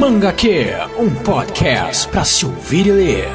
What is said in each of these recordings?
Mangaque, um podcast pra se ouvir e ler.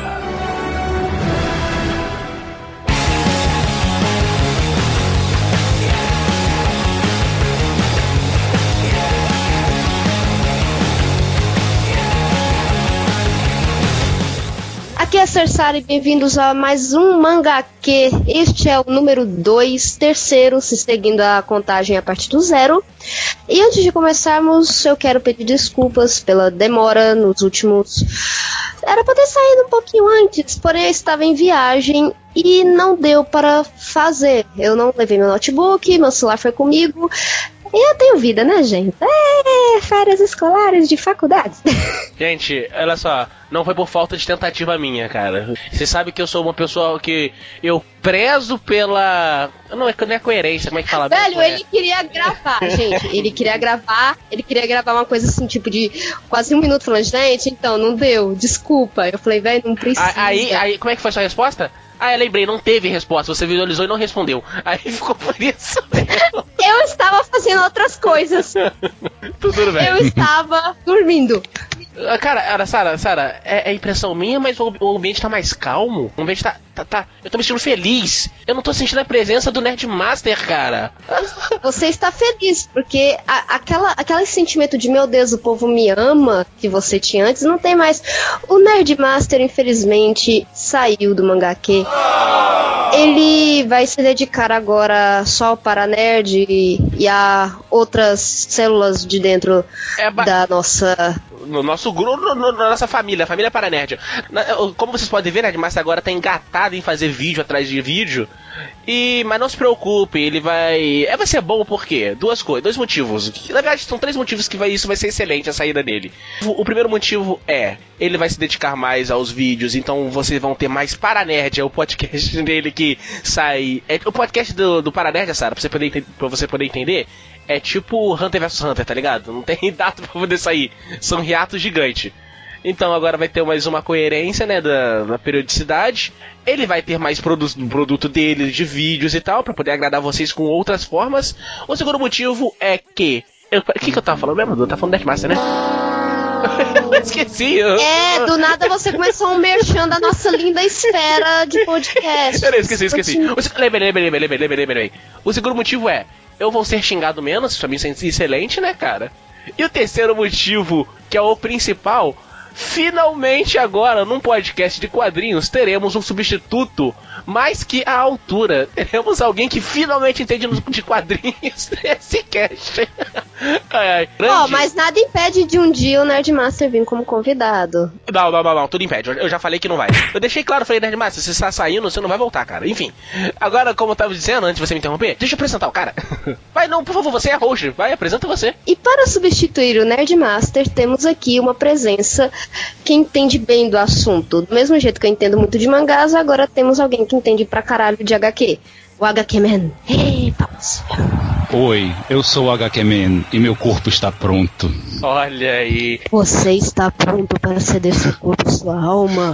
Aqui é Cersari, bem-vindos a mais um Mangaque. Este é o número 2, terceiro, se seguindo a contagem a partir do 0. E antes de começarmos, eu quero pedir desculpas pela demora nos últimos... Era pra ter saído um pouquinho antes, porém eu estava em viagem e não deu para fazer. Eu não levei meu notebook, meu celular foi comigo. E eu tenho vida, né, gente? Férias escolares de faculdade. Gente, olha só, não foi por falta de tentativa minha, cara. Você sabe que eu sou uma pessoa que eu prezo pela... Não é coerência, como é que fala? Velho, ele queria gravar, gente. Ele queria gravar uma coisa assim, tipo de quase 1 minuto, falando, gente, então, não deu, desculpa. Eu falei, velho, não precisa. Aí, como é que foi a sua resposta? Ah, eu lembrei, não teve resposta, você visualizou e não respondeu. Aí ficou por isso mesmo. Eu estava fazendo outras coisas. Tudo bem. Eu estava dormindo. Cara, Sara, é impressão minha, mas o ambiente tá mais calmo. O ambiente tá. Eu tô me sentindo feliz. Eu não tô sentindo a presença do Nerdmaster, cara. Você está feliz, porque aquele sentimento de, meu Deus, o povo me ama, que você tinha antes, não tem mais. O Nerdmaster, infelizmente, saiu do Mangaque. Ele vai se dedicar agora só ao Paranerd e a outras células de dentro da nossa... No nosso grupo, na nossa família, a família Paranerd. Como vocês podem ver, Nerdmaster agora tá engatado em fazer vídeo atrás de vídeo. Mas não se preocupe, ele vai ser bom por quê? Dois motivos. Na verdade, são 3 motivos que isso vai ser excelente, a saída dele. O primeiro motivo ele vai se dedicar mais aos vídeos, então vocês vão ter mais Paranerd, é o podcast dele que sai... o podcast do Paranerd, Sara, pra você poder entender, é tipo Hunter vs Hunter, tá ligado? Não tem data pra poder sair, são hiatos gigantes. Então agora vai ter mais uma coerência, né, da periodicidade. Ele vai ter mais produto dele, de vídeos e tal, pra poder agradar vocês com outras formas. O segundo motivo é que... O que eu tava falando mesmo? Eu tava falando Nerdmaster, né? Esqueci. Do nada você começou um merchan da nossa linda esfera de podcast. Esqueci. Lembrei. O segundo motivo é... Eu vou ser xingado menos, pra mim isso é excelente, né, cara? E o terceiro motivo, que é o principal... Finalmente agora, num podcast de quadrinhos, teremos um substituto mais que à altura. Teremos alguém que finalmente entende de quadrinhos nesse cast. Mas nada impede de um dia o Nerdmaster vir como convidado. Não, tudo impede. Eu já falei que não vai. Eu deixei claro, falei, Nerdmaster, você está saindo, você não vai voltar, cara. Enfim, agora, como eu tava dizendo, antes de você me interromper, deixa eu apresentar o cara. Vai, não, por favor, você é host. Vai, apresenta você. E para substituir o Nerdmaster, temos aqui uma presença que entende bem do assunto. Do mesmo jeito que eu entendo muito de mangás, agora temos alguém que entende pra caralho de HQ. O HQ Man. Hey, vamos. Oi, eu sou o HQ Man e meu corpo está pronto. Olha aí. Você está pronto para ceder seu corpo e sua alma?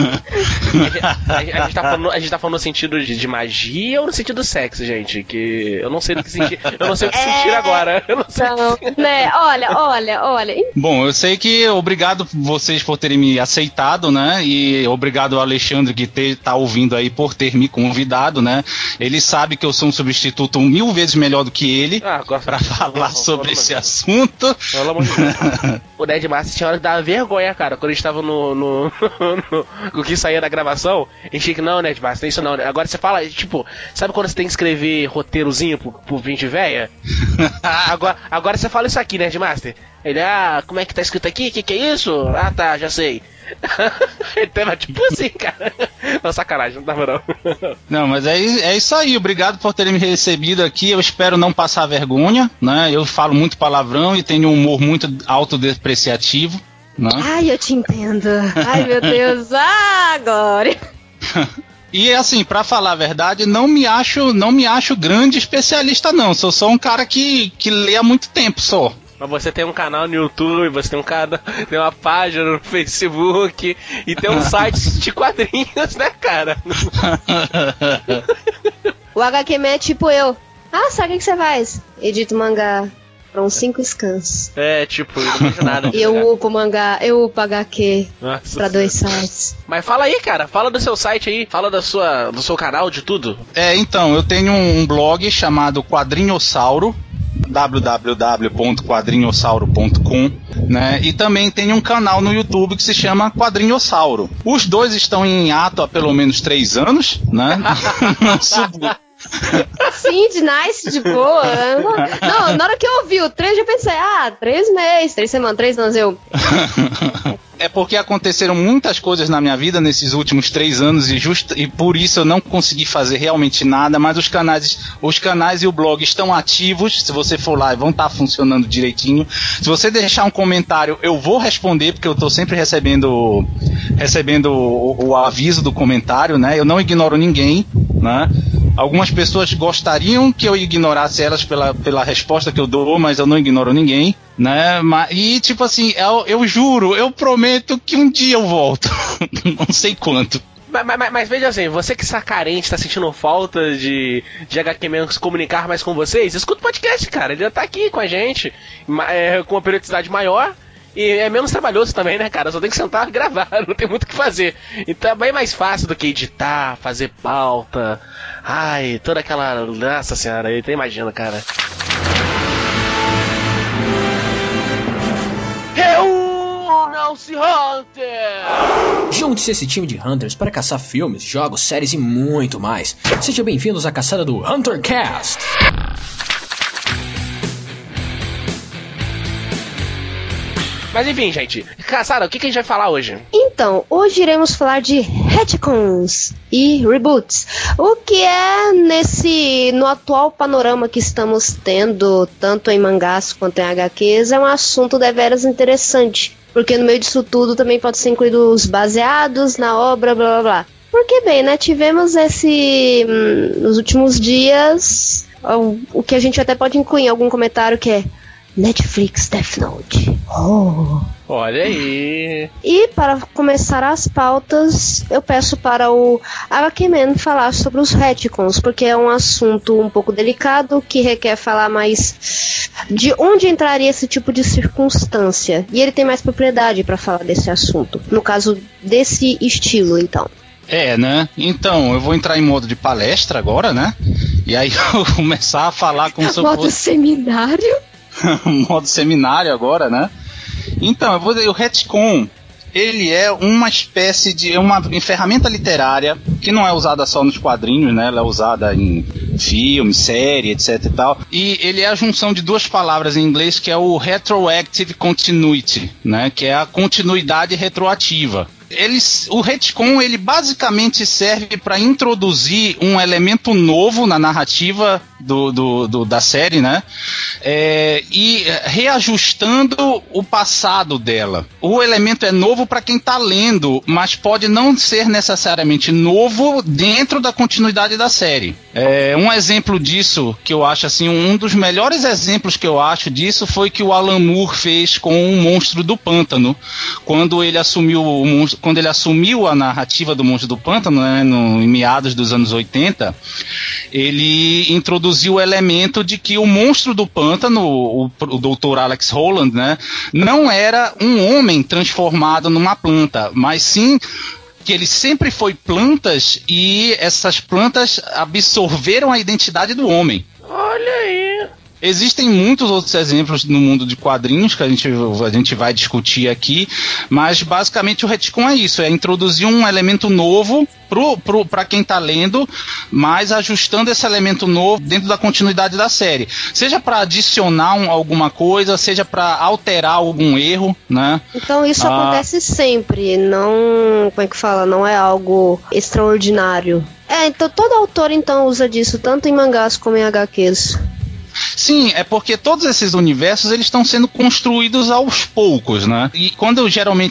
A gente tá falando no sentido de magia ou no sentido do sexo, gente? Que eu não sei o que sentir. Eu não sei o que sentir agora. Eu não sei. Não, né? Olha. Bom, eu sei que obrigado vocês por terem me aceitado, né? E obrigado ao Alexandre que tá ouvindo aí por ter me convidado, né? Ele sabe que eu sou um substituto 1000 vezes melhor do que ele pra falar sobre esse assunto. Pelo amor de Deus. O Nerdmaster tinha hora que dava vergonha, cara. Quando a gente tava no que saía da gravação, a gente tinha que, não, Nerdmaster, isso não. Agora você fala, tipo, sabe quando você tem que escrever roteirozinho pro 20 véia? agora você fala isso aqui, Nerdmaster. Ele, como é que tá escrito aqui? Que é isso? Ah, tá, já sei. Ele tava tipo assim, cara. Não, sacanagem, não tava não. Não, mas é isso aí, obrigado por terem me recebido aqui. Eu espero não passar vergonha, né? Eu falo muito palavrão e tenho um humor muito autodepreciativo, né? Ai, eu te entendo. Ai, meu Deus, agora. E assim, pra falar a verdade, não me acho grande especialista não. Sou só um cara que lê há muito tempo só. Mas você tem um canal no YouTube, você tem tem uma página no Facebook e tem um site de quadrinhos, né, cara? O HQ Man é tipo eu. Sabe o que você faz? Edito mangá. Foram 5 scans. Tipo, eu não vejo nada. E eu upo mangá, eu upo HQ pra 2 sites. Mas fala aí, cara, fala do seu site aí, fala do seu canal, de tudo. Então, eu tenho um blog chamado Quadrinhossauro, www.quadrinhossauro.com, né? E também tem um canal no YouTube que se chama Quadrinhossauro. Os dois estão em ato há pelo menos 3 anos, né? Sim, de nice, de boa. Não, na hora que eu ouvi o 3, eu pensei, 3 meses, 3 semanas, 3 anos, É porque aconteceram muitas coisas na minha vida nesses últimos 3 anos e por isso eu não consegui fazer realmente nada, mas os canais e o blog estão ativos. Se você for lá, vão estar funcionando direitinho. Se você deixar um comentário, eu vou responder, porque eu estou sempre recebendo o aviso do comentário, né? Eu não ignoro ninguém, né? Algumas pessoas gostariam que eu ignorasse elas pela resposta que eu dou, mas eu não ignoro ninguém, né? E tipo assim, eu juro, eu prometo que um dia eu volto. Não sei quanto. Mas veja assim, você que está carente, está sentindo falta de HQ Man se comunicar mais com vocês, escuta o podcast, cara. Ele já tá aqui com a gente, com uma periodicidade maior. E é menos trabalhoso também, né, cara? Só tem que sentar e gravar, não tem muito o que fazer. Então é bem mais fácil do que editar, fazer pauta. Ai, toda aquela... Nossa senhora, eu até imagino, cara. Reúnam-se, Hunter! Junte-se a esse time de Hunters para caçar filmes, jogos, séries e muito mais. Sejam bem-vindos à caçada do HunterCast! Mas enfim, gente, Sara, o que a gente vai falar hoje? Então, hoje iremos falar de retcons e reboots. O que é no atual panorama que estamos tendo, tanto em mangás quanto em HQs, é um assunto deveras interessante. Porque no meio disso tudo também pode ser incluído os baseados na obra, blá blá blá. Porque bem, né, tivemos nos últimos dias, o que a gente até pode incluir em algum comentário que é Netflix Death Note. Olha aí. E para começar as pautas, eu peço para o HQ Man falar sobre os retcons, porque é um assunto um pouco delicado que requer falar mais de onde entraria esse tipo de circunstância. E ele tem mais propriedade para falar desse assunto. No caso desse estilo, então. Né? Então, eu vou entrar em modo de palestra agora, né? E aí eu vou começar a falar como se eu fosse... Modo seminário? Modo seminário agora, né? Então, o retcon, ele é uma espécie de uma ferramenta literária que não é usada só nos quadrinhos, né? Ela é usada em filme, série, etc e tal. E ele é a junção de 2 palavras em inglês, que é o retroactive continuity, né? Que é a continuidade retroativa. O retcon, ele basicamente serve para introduzir um elemento novo na narrativa da série, né? E reajustando o passado dela. O elemento é novo para quem está lendo, mas pode não ser necessariamente novo dentro da continuidade da série. Um exemplo disso, que eu acho assim, um dos melhores exemplos que eu acho disso foi que o Alan Moore fez com o Monstro do Pântano, quando ele assumiu a narrativa do Monstro do Pântano, né, em meados dos anos 80, ele introduziu o elemento de que o Monstro do Pântano, o Dr. Alex Holland, né, não era um homem transformado numa planta, mas sim que ele sempre foi plantas e essas plantas absorveram a identidade do homem. Olha aí! Existem muitos outros exemplos no mundo de quadrinhos que a gente vai discutir aqui, mas basicamente o retcon é isso, é introduzir um elemento novo para quem está lendo, mas ajustando esse elemento novo dentro da continuidade da série. Seja para adicionar alguma coisa, seja para alterar algum erro, né? Então isso acontece sempre, não, como é que fala, não é algo extraordinário. Então todo autor então usa disso, tanto em mangás como em HQs. Sim, é porque todos esses universos eles estão sendo construídos aos poucos, né? E quando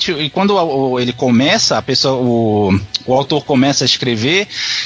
ele começa, o autor começa a escrever,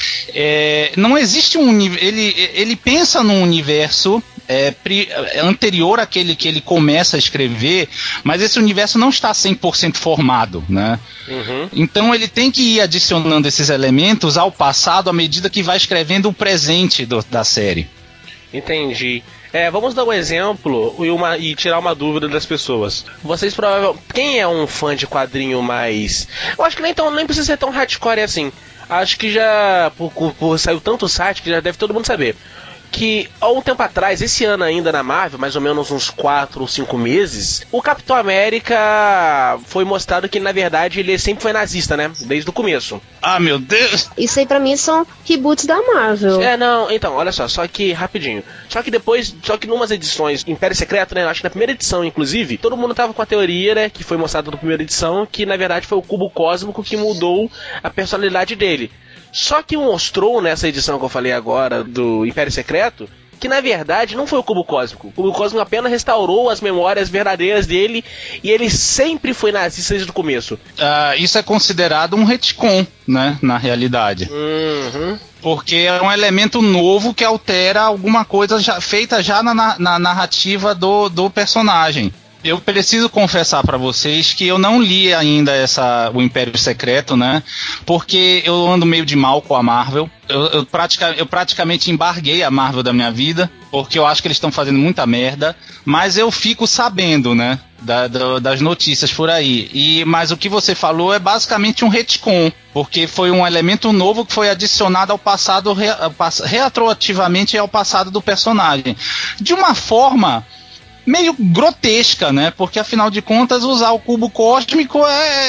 não existe ele pensa num universo anterior àquele que ele começa a escrever, mas esse universo não está 100% formado, né? Uhum. Então ele tem que ir adicionando esses elementos ao passado à medida que vai escrevendo o presente da série. Entendi. Vamos dar um exemplo e tirar uma dúvida das pessoas. Vocês provavelmente... Quem é um fã de quadrinho mais... Eu acho que nem precisa ser tão hardcore assim. Acho que já... Por saiu tanto site que já deve todo mundo saber. Que há um tempo atrás, esse ano ainda na Marvel, mais ou menos uns 4 ou 5 meses, o Capitão América foi mostrado que na verdade ele sempre foi nazista, né? Desde o começo. Ah, meu Deus! Isso aí pra mim são reboots da Marvel. Não, então, olha só que rapidinho. Só que numas edições Império Secreto, né? Acho que na primeira edição, inclusive, todo mundo tava com a teoria, né? Que foi mostrada na primeira edição, que na verdade foi o cubo cósmico que mudou a personalidade dele. Só que mostrou nessa edição que eu falei agora do Império Secreto que na verdade não foi o cubo cósmico. O cubo cósmico apenas restaurou as memórias verdadeiras dele e ele sempre foi nazista desde o começo. Isso é considerado um retcon, né? Na realidade. Uhum. Porque é um elemento novo que altera alguma coisa feita já na narrativa do personagem. Eu preciso confessar pra vocês que eu não li ainda o Império Secreto, né? Porque eu ando meio de mal com a Marvel. Eu praticamente embarguei a Marvel da minha vida, porque eu acho que eles estão fazendo muita merda. Mas eu fico sabendo, né? Das notícias por aí. Mas o que você falou é basicamente um retcon, porque foi um elemento novo que foi adicionado ao passado, retroativamente ao passado do personagem. De uma forma meio grotesca, né? Porque afinal de contas usar o cubo cósmico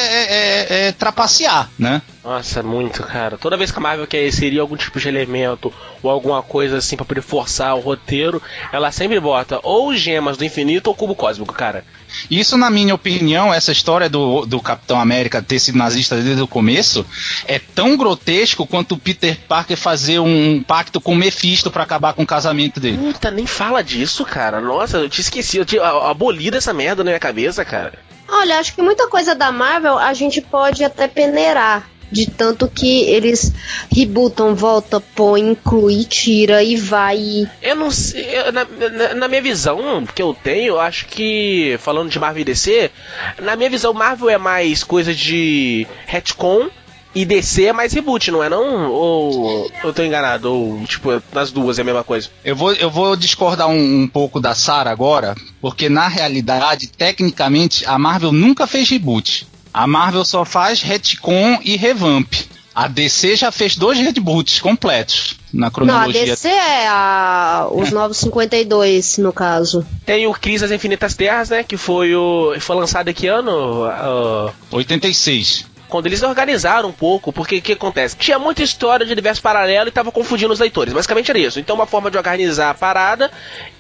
é trapacear, né? Nossa, muito, cara. Toda vez que a Marvel quer inserir algum tipo de elemento ou alguma coisa assim pra poder forçar o roteiro, ela sempre bota ou gemas do infinito ou cubo cósmico, cara. Isso, na minha opinião, essa história do Capitão América ter sido nazista desde o começo é tão grotesco quanto o Peter Parker fazer pacto com o Mephisto pra acabar com o casamento dele. Puta, nem fala disso, cara. Nossa, eu tinha esquecido. Eu tinha abolido essa merda na minha cabeça, cara. Olha, acho que muita coisa da Marvel a gente pode até peneirar. De tanto que eles rebootam, volta, põe, inclui, tira e vai. Eu não sei, na minha visão que eu tenho, eu acho que, falando de Marvel e DC, na minha visão, Marvel é mais coisa de retcon e DC é mais reboot, não é não? Ou eu tô enganado? Ou, tipo, nas duas é a mesma coisa? Eu vou discordar um pouco da Sarah agora, porque na realidade, tecnicamente, a Marvel nunca fez reboot. A Marvel só faz retcon e revamp. A DC já fez 2 reboots completos na cronologia. Não, a DC é os Novos 52, no caso. Tem o Crise das Infinitas Terras, né? Que foi lançado que ano? 86. Quando eles organizaram um pouco, porque o que acontece? Tinha muita história de universo paralelo e tava confundindo os leitores. Basicamente era isso. Então uma forma de organizar a parada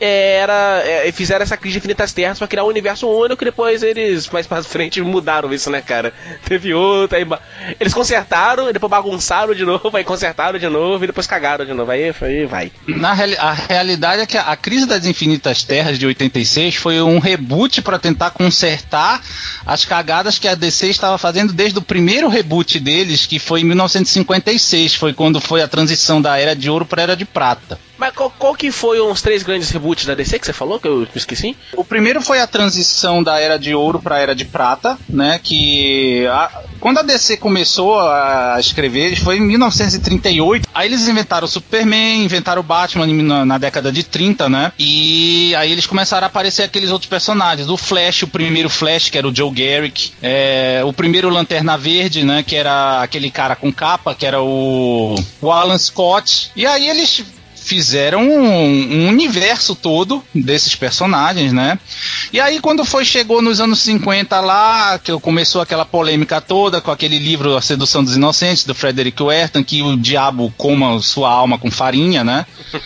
fizeram essa crise de infinitas terras pra criar um universo único e depois eles, mais pra frente, mudaram isso, né, cara? Teve outra, aí eles consertaram, e depois bagunçaram de novo, aí consertaram de novo e depois cagaram de novo. Aí vai. A realidade é que a crise das infinitas terras de 86 foi um reboot pra tentar consertar as cagadas que a DC estava fazendo desde o primeiro reboot deles, que foi em 1956, foi quando foi a transição da Era de Ouro para a Era de Prata. Mas qual que foi os 3 grandes reboots da DC que você falou, que eu esqueci? O primeiro foi a transição da Era de Ouro para a Era de Prata, né, quando a DC começou a escrever, foi em 1938, aí eles inventaram o Superman, inventaram o Batman na década de 30, né, e aí eles começaram a aparecer aqueles outros personagens, o Flash, o primeiro Flash, que era o Joe Garrick, o primeiro Lanterna Verde, né, que era aquele cara com capa, que era o Alan Scott, e aí eles fizeram um universo todo desses personagens, né? E aí quando chegou nos anos 50 lá, que começou aquela polêmica toda com aquele livro A Sedução dos Inocentes, do Frederick Wertham, que o diabo coma sua alma com farinha, né?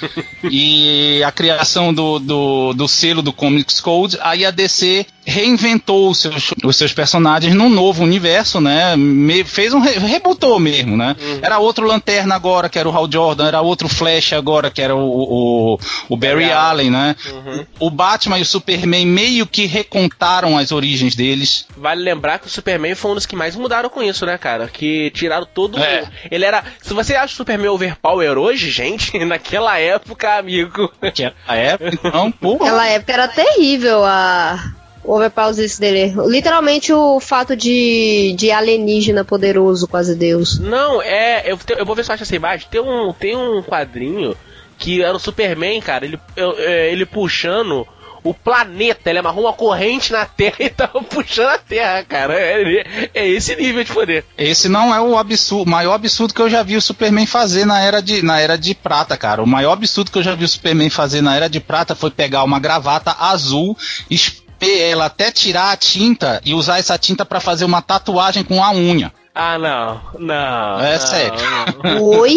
E a criação do selo do Comics Code, aí a DC reinventou os seus personagens num novo universo, né? Fez rebootou mesmo, né? Era outro Lanterna agora, que era o Hal Jordan, era outro Flash agora, que era o Barry Allen, né? Uhum. O Batman e o Superman meio que recontaram as origens deles. Vale lembrar que o Superman foi um dos que mais mudaram com isso, né, cara? Que tiraram todo... Ele era... Se você acha o Superman overpower hoje, gente, naquela época, amigo... Naquela época, então, porra. Naquela época era terrível o overpower dele. Literalmente o fato de alienígena poderoso, quase Deus. Não, eu vou ver se eu acho essa imagem. Tem um quadrinho que era o Superman, cara, ele puxando o planeta, ele amarrou uma corrente na Terra e tava puxando a Terra, cara. É esse nível de poder. Esse não é o maior absurdo que eu já vi o Superman fazer na era de prata, cara. O maior absurdo que eu já vi o Superman fazer na era de prata foi pegar uma gravata azul, ela até tirar a tinta e usar essa tinta pra fazer uma tatuagem com a unha. Ah, não. É sério. Não. Oi?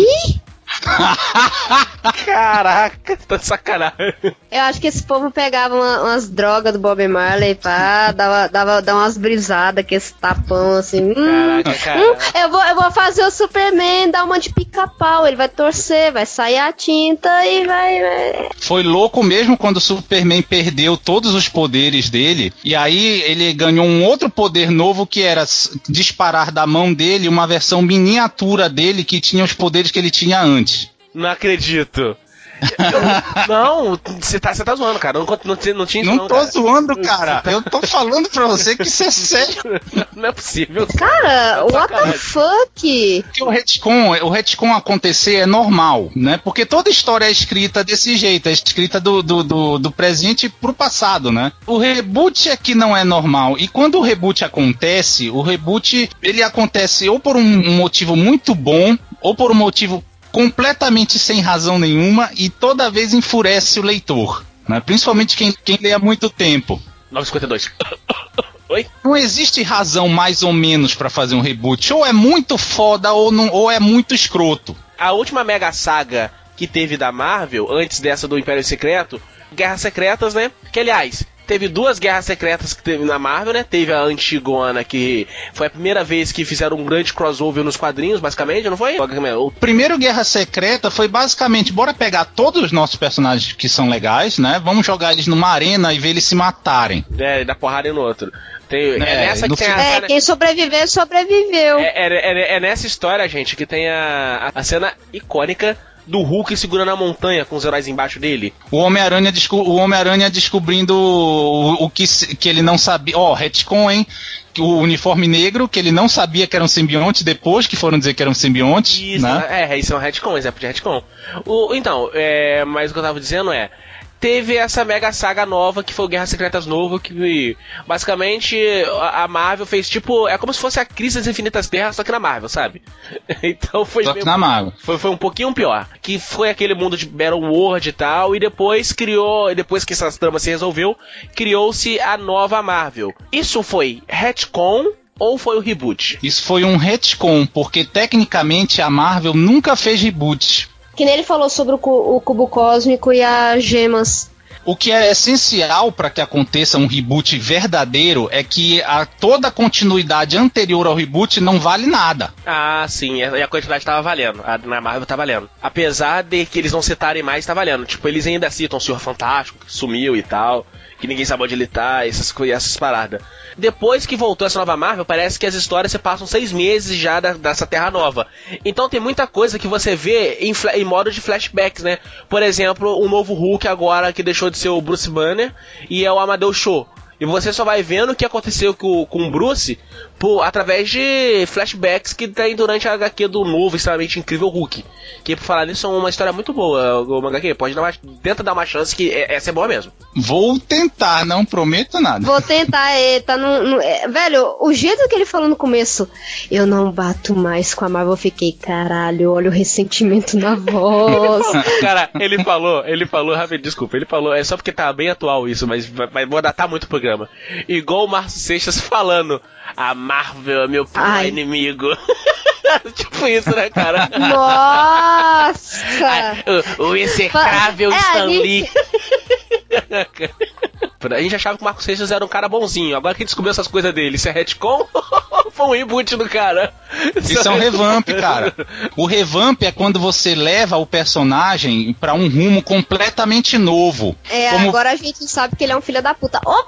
Caraca, tá de sacanagem. Eu acho que esse povo pegava umas drogas do Bob Marley, pá, dava umas brisadas com esse tapão assim. Caraca. Eu vou fazer o Superman dar uma de pica-pau, ele vai torcer, vai sair a tinta e vai. Foi louco mesmo quando o Superman perdeu todos os poderes dele, e aí ele ganhou um outro poder novo que era disparar da mão dele uma versão miniatura dele que tinha os poderes que ele tinha antes. Não acredito. Não, você tá zoando, cara. Não tinha isso, não tô cara. Zoando, cara. Eu tô falando pra você que isso é sério. Não é possível. Cara, what the fuck? O retcon acontecer é normal, né? Porque toda história é escrita desse jeito, é escrita do presente pro passado, né? O reboot é que não é normal. E quando o reboot acontece, ele acontece ou por um motivo muito bom, ou por um motivo completamente sem razão nenhuma e toda vez enfurece o leitor, né? Principalmente quem lê há muito tempo. 9,52. Oi? Não existe razão mais ou menos pra fazer um reboot. Ou é muito foda ou é muito escroto. A última mega saga que teve da Marvel, antes dessa do Império Secreto, Guerras Secretas, né? Que, aliás, teve 2 guerras secretas que teve na Marvel, né? Teve a Antigona, que foi a primeira vez que fizeram um grande crossover nos quadrinhos, basicamente, não foi? O primeiro Guerra Secreta foi basicamente, bora pegar todos os nossos personagens que são legais, né? Vamos jogar eles numa arena e ver eles se matarem. É, dar porrada no outro. É nessa que tem quem sobreviver, sobreviveu. É nessa história, gente, que tem a cena icônica do Hulk segurando a montanha com os heróis embaixo dele. O Homem-Aranha descobrindo o que ele não sabia. Retcon, hein? O uniforme negro, que ele não sabia que era um simbionte, depois que foram dizer que era um simbionte. Isso, né? Isso é um retcon, exemplo de retcon. Mas o que eu tava dizendo teve essa mega saga nova, que foi o Guerras Secretas novo, que basicamente a Marvel fez tipo, é como se fosse a Crise das Infinitas Terras, só que na Marvel, sabe? Então foi só que na Marvel. Foi um pouquinho pior, que foi aquele mundo de Battle World e tal, e depois que essas tramas se resolveu, criou-se a nova Marvel. Isso foi retcon ou foi o reboot? Isso foi um retcon, porque tecnicamente a Marvel nunca fez reboot. Que nem ele falou sobre o cubo cósmico e as gemas. O que é essencial para que aconteça um reboot verdadeiro é que toda a continuidade anterior ao reboot não vale nada. Ah, sim, e a quantidade tava valendo. Na Marvel tá valendo. Apesar de que eles não citarem mais, tá valendo. Tipo, eles ainda citam o Senhor Fantástico, que sumiu e tal, que ninguém sabe onde ele tá, essas paradas. Depois que voltou essa nova Marvel, parece que as histórias se passam 6 meses já dessa Terra Nova. Então tem muita coisa que você vê em modo de flashbacks, né? Por exemplo, o novo Hulk agora, que deixou de ser o Bruce Banner, e é o Amadeus Cho. E você só vai vendo o que aconteceu com o Bruce através de flashbacks que tem durante a HQ do novo, extremamente incrível Hulk. Que, por falar nisso, é uma história muito boa, o HQ. Tenta dar uma chance, que essa é boa mesmo. Vou tentar, não prometo nada. Vou tentar, tá velho, o jeito que ele falou no começo, eu não bato mais com a Marvel, eu fiquei, caralho, olha o ressentimento na voz. Cara, ele falou, rapidinho, desculpa, é só porque tá bem atual isso, mas vou datar muito o programa. Igual o Márcio Seixas falando, a Marvel é meu pior inimigo. Tipo isso, né, cara? Nossa! O execrável Stan Lee. A gente achava que o Marco Seixas era um cara bonzinho. Agora que descobriu essas coisas dele, isso é retcon ou foi um reboot do cara? Isso é um revamp, cara. O revamp é quando você leva o personagem pra um rumo completamente novo. Agora a gente sabe que ele é um filho da puta. Opa!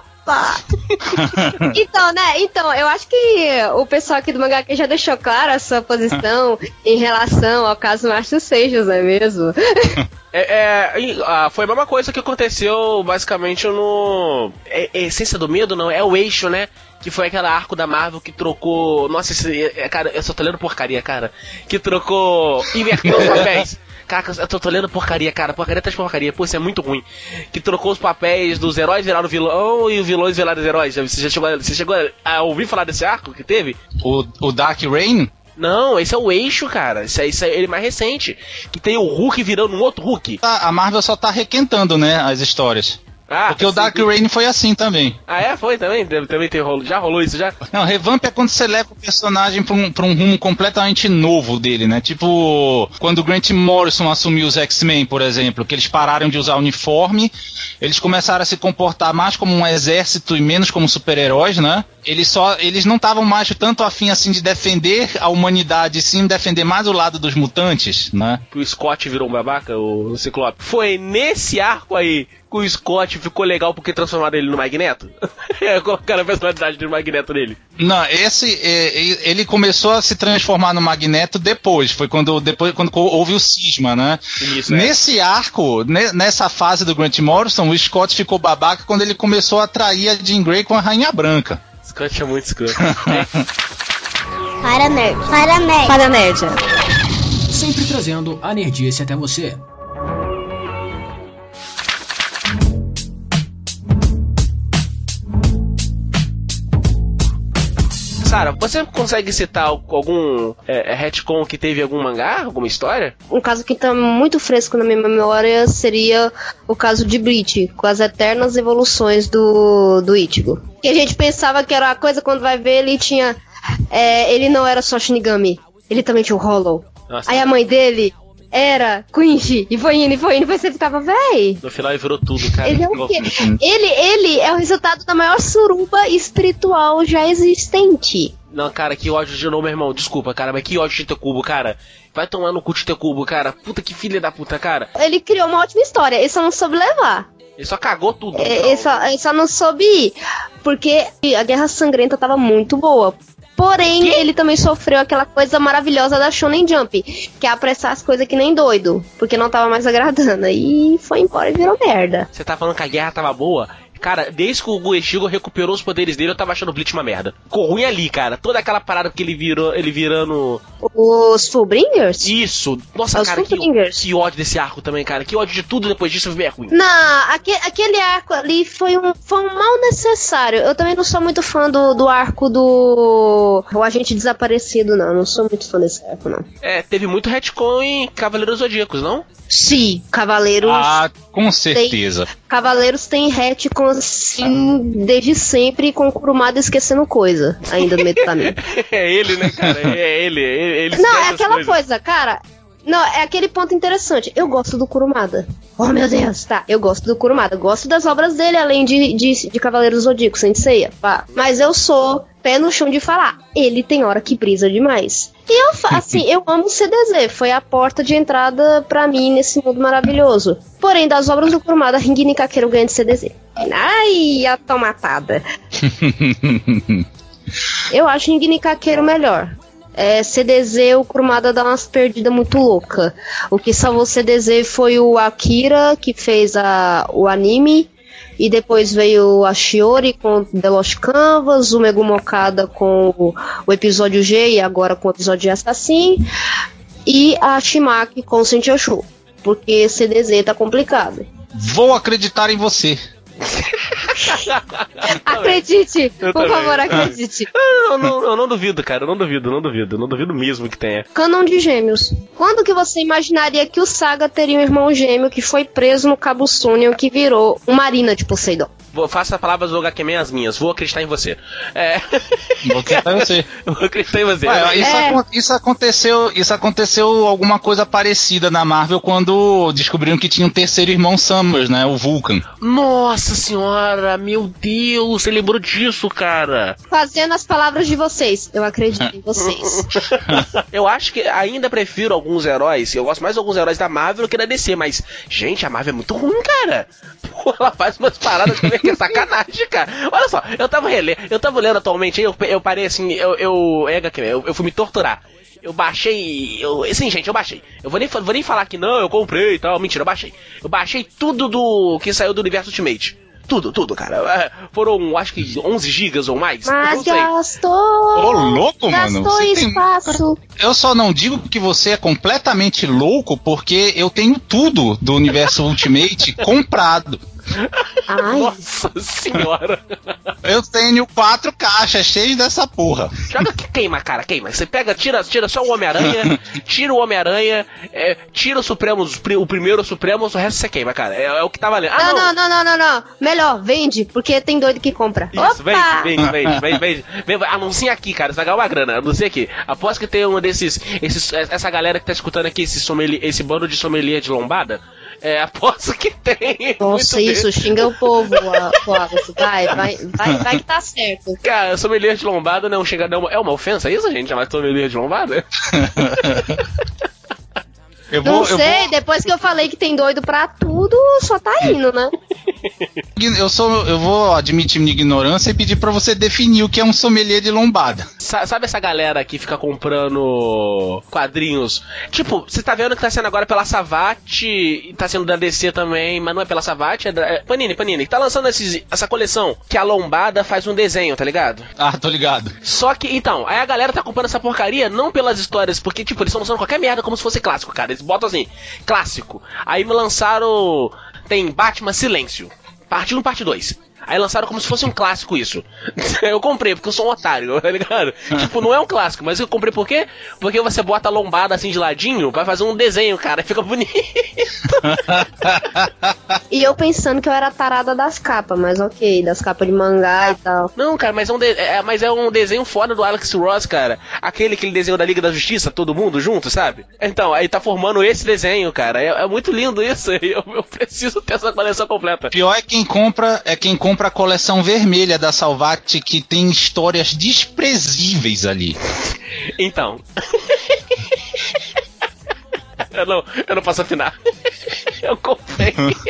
Então, eu acho que o pessoal aqui do Mangá já deixou clara a sua posição em relação ao caso Márcio Seixas, não é mesmo? Foi a mesma coisa que aconteceu basicamente no... Essência do Medo, não? É o Eixo, né? Que foi aquele arco da Marvel que trocou... Nossa, cara, eu só tô lendo porcaria, cara. Que trocou... Inverteu os papéis. Caraca, eu tô lendo porcaria, cara. Porcaria tá de porcaria. Pô, isso é muito ruim. Que trocou os papéis dos heróis viraram vilão e os vilões viraram heróis. Você chegou a ouvir falar desse arco que teve? O Dark Reign? Não, esse é o Eixo, cara. Isso é ele mais recente. Que tem o Hulk virando um outro Hulk. A Marvel só tá requentando, né, as histórias. Porque o Dark Reign foi assim também. Foi também? Também já rolou isso já? Não, revamp é quando você leva o personagem pra um rumo completamente novo dele, né? Tipo, quando o Grant Morrison assumiu os X-Men, por exemplo, que eles pararam de usar uniforme, eles começaram a se comportar mais como um exército e menos como super-heróis, né? Eles não estavam mais tanto afim assim de defender a humanidade, sim defender mais o lado dos mutantes, né? O Scott virou um babaca, o Ciclope. Foi nesse arco aí que o Scott ficou legal porque transformaram ele no Magneto? Colocaram a personalidade do Magneto nele. Não, ele começou a se transformar no Magneto depois. Foi quando houve o cisma, né? Isso, nesse arco, nessa fase do Grant Morrison, o Scott ficou babaca quando ele começou a atrair a Jean Grey com a Rainha Branca. Scott é muito escroto. Para nerd. Sempre trazendo a nerdice até você. Sara, você consegue citar algum retcon que teve algum mangá, alguma história? Um caso que tá muito fresco na minha memória seria o caso de Bleach, com as eternas evoluções do Ichigo. Que a gente pensava que era a coisa, quando vai ver, ele tinha... ele não era só Shinigami, ele também tinha o Hollow. Nossa. Aí a mãe dele era Quincy, e foi indo, você ficava, véi. No final ele virou tudo, cara. Ele é o quê? Ele é o resultado da maior suruba espiritual já existente. Não, cara, que ódio de novo, meu irmão. Desculpa, cara, mas que ódio de Tekubo, cara. Vai tomar no cu de Tekubo, cara. Puta que filha da puta, cara. Ele criou uma ótima história, ele só não soube levar. Ele só cagou tudo. Ele só não soube ir, porque a Guerra Sangrenta tava muito boa. Porém, ele também sofreu aquela coisa maravilhosa da Shonen Jump, que é apressar as coisas que nem doido, porque não tava mais agradando. E foi embora e virou merda. Você tá falando que a guerra tava boa? Cara, desde que o Goichigo recuperou os poderes dele, eu tava achando o Bleach uma merda. Ficou ruim ali, cara. Toda aquela parada que ele virando... Os Fullbringers? Isso. Nossa, cara, que ódio desse arco também, cara. Que ódio de tudo depois disso foi bem ruim. Não, aquele arco ali foi um mal necessário. Eu também não sou muito fã do arco do... O Agente Desaparecido, não. Não sou muito fã desse arco, não. Teve muito retcon em Cavaleiros Zodíacos, não? Sim, Cavaleiros... Ah, com certeza. Cavaleiros tem retcon, assim, desde sempre, com o Kurumada esquecendo coisa, ainda no meio do caminho. É ele, né, cara? É ele não, é aquela coisa, cara... Não, é aquele ponto interessante. Eu gosto do Kurumada. Oh, meu Deus, tá. Eu gosto do Kurumada. Gosto das obras dele, além de Cavaleiros Zodíacos, Saint Seiya, pá. Mas eu sou pé no chão de falar. Ele tem hora que brisa demais. E eu amo o CDZ. Foi a porta de entrada pra mim nesse mundo maravilhoso. Porém, das obras do Kurumada, Ringi Nikakeiro ganha de CDZ. Ai, a tomatada. Eu acho Ringi Nikakeiro melhor. CDZ, o Kurumada dá umas perdidas muito louca. O que salvou o CDZ foi o Akira, que fez o anime, e depois veio a Shiori com The Lost Canvas, o Megumi Okada com o episódio G e agora com o episódio Assassin, e a Shimaki com o Senchoshu, porque CDZ tá complicado. Vou acreditar em você. Acredite, por favor, acredite. Eu não duvido, cara, eu não duvido mesmo que tenha. Canon de gêmeos. Quando que você imaginaria que o Saga teria um irmão gêmeo que foi preso no Cabo Sunion, que virou um Marina de Poseidon? Faça as palavras do HQman as minhas, vou acreditar em você. Vou acreditar em você. Vou acreditar em você. Isso aconteceu alguma coisa parecida na Marvel quando descobriram que tinha um terceiro irmão Summers, né? O Vulcan. Nossa senhora, meu Deus, você lembrou disso, cara? Fazendo as palavras de vocês, eu acredito em vocês. Eu acho que ainda prefiro alguns heróis, eu gosto mais de alguns heróis da Marvel que da DC, mas, gente, a Marvel é muito ruim, cara. Pô, ela faz umas paradas também que é sacanagem, cara. Olha só, eu tava lendo atualmente, eu parei assim, eu fui me torturar. Eu baixei. Sim, gente, eu baixei. Eu vou nem falar que não, eu comprei e tal. Mentira, eu baixei. Eu baixei tudo do que saiu do Universo Ultimate. Tudo, cara. Foram, acho que 11 gigas ou mais. Mas gastou. Ô, louco, mano. Gastou espaço. Eu só não digo que você é completamente louco porque eu tenho tudo do universo Ultimate comprado. Ai. Nossa senhora. Eu tenho 4 caixas cheias dessa porra. Joga que queima, cara, queima. Você pega, tira só o Homem-Aranha, tira o Homem-Aranha, tira o Supremos, o primeiro Supremos, o resto você queima, cara. É o que tá valendo. Não. Melhor, vende, porque tem doido que compra. Isso, Opa! vende. Anuncia aqui, cara, você vai ganhar uma grana. Anuncia aqui. Aposto que tem um essa galera que tá escutando aqui, esse bando de sommelier de lombada. Aposto que tem. Nossa, isso, xinga o povo, Wallace. Vai que tá certo. Cara, sommelier de lombada não chega. Não, é uma ofensa isso, gente? Chamar de sommelier de lombada? Não sei, depois que eu falei que tem doido pra tudo, só tá indo, né? Eu vou admitir minha ignorância e pedir pra você definir o que é um sommelier de lombada. Sabe essa galera que fica comprando quadrinhos? Tipo, você tá vendo que tá sendo agora pela Savate e tá sendo da DC também, mas não é pela Savate, é Panini, que tá lançando essa coleção que a lombada faz um desenho, tá ligado? Ah, tô ligado. Só que, então, aí a galera tá comprando essa porcaria não pelas histórias, porque, tipo, eles estão lançando qualquer merda como se fosse clássico, cara. Eles botam assim, clássico. Aí me lançaram, tem Batman Silêncio. Parte 1, parte 2. Aí lançaram como se fosse um clássico isso. Eu comprei, porque eu sou um otário, tá ligado? Tipo, não é um clássico, mas eu comprei por quê? Porque você bota a lombada assim de ladinho, vai fazer um desenho, cara, fica bonito. E eu pensando que eu era tarada das capas, mas ok, das capas de mangá e tal. Não, cara, mas é um desenho foda do Alex Ross, cara. Aquele desenho da Liga da Justiça, todo mundo junto, sabe? Então, aí tá formando esse desenho, cara. É muito lindo isso. Eu preciso ter essa coleção completa. Pior é quem compra a coleção vermelha da Salvat, que tem histórias desprezíveis ali. Então. eu não posso afinar. Eu comprei.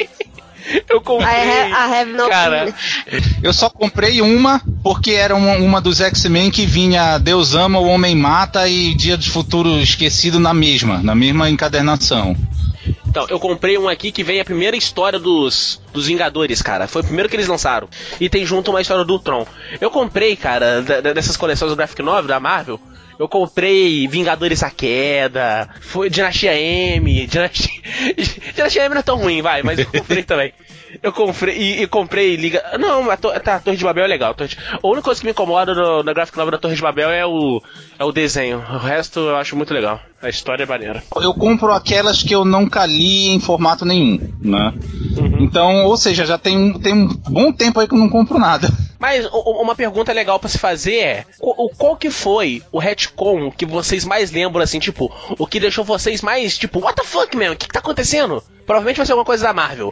Cara, eu só comprei uma porque era uma dos X-Men que vinha Deus Ama, o Homem Mata e Dia do Futuro Esquecido na mesma encadernação. Então, eu comprei um aqui que vem a primeira história dos Vingadores, cara. Foi o primeiro que eles lançaram. E tem junto uma história do Ultron. Eu comprei, cara, dessas coleções do Graphic Novel da Marvel. Eu comprei Vingadores à Queda, foi Dinastia M. Dinastia M não é tão ruim, vai, mas eu comprei também. Eu comprei e comprei Liga. Não, a Torre de Babel é legal. A única coisa que me incomoda na Graphic Novel da Torre de Babel é o desenho. O resto eu acho muito legal. A história é maneira. Eu compro aquelas que eu nunca li em formato nenhum, né? Uhum. Então, ou seja, já tem um bom tempo aí que eu não compro nada. Mas uma pergunta legal pra se fazer é: qual que foi o retcon que vocês mais lembram, assim, tipo, o que deixou vocês mais, tipo, what the fuck, man? O que tá acontecendo? Provavelmente vai ser alguma coisa da Marvel.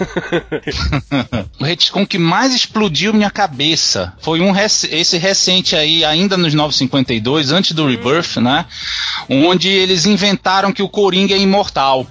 O retcon que mais explodiu minha cabeça foi esse recente aí, ainda nos 952, antes do Rebirth, né? Onde eles inventaram que o Coringa é imortal.